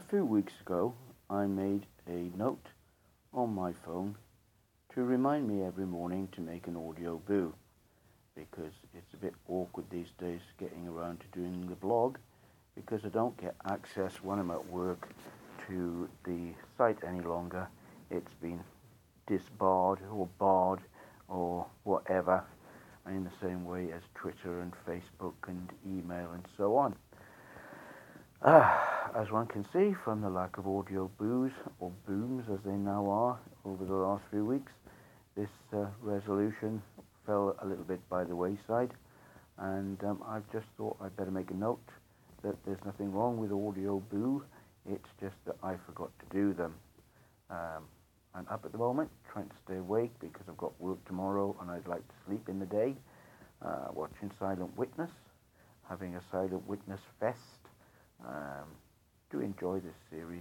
few weeks ago, I made a note on my phone to remind me every morning to make an audio boo, because it's a bit awkward these days getting around to doing the blog, because I don't get access when I'm at work to the site any longer. It's been disbarred or barred or whatever, in the same way as Twitter and Facebook and email and so on. As one can see from the lack of audio boos, or booms as they now are, over the last few weeks, this resolution fell a little bit by the wayside, and I've just thought I'd better make a note that there's nothing wrong with audio boo, it's just that I forgot to do them. I'm up at the moment, trying to stay awake because I've got work tomorrow and I'd like to sleep in the day, watching Silent Witness, having a Silent Witness fest. Do enjoy this series,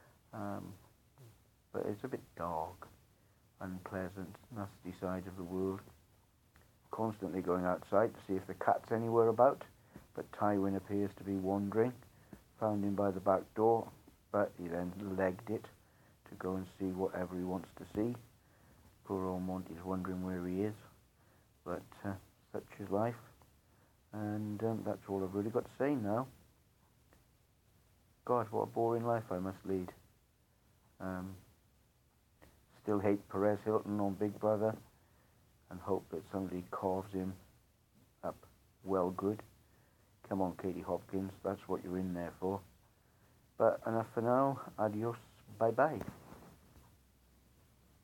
but it's a bit dark, unpleasant, nasty side of the world. Constantly going outside to see if the cat's anywhere about, but Tywin appears to be wandering. Found him by the back door, but he then legged it to go and see whatever he wants to see. Poor old Monty's wondering where he is, but such is life, and that's all I've really got to say now. God, what a boring life I must lead. Still hate Perez Hilton on Big Brother, and hope that somebody carves him up well good. Come on, Katie Hopkins, that's what you're in there for. But enough for now. Adios, bye-bye.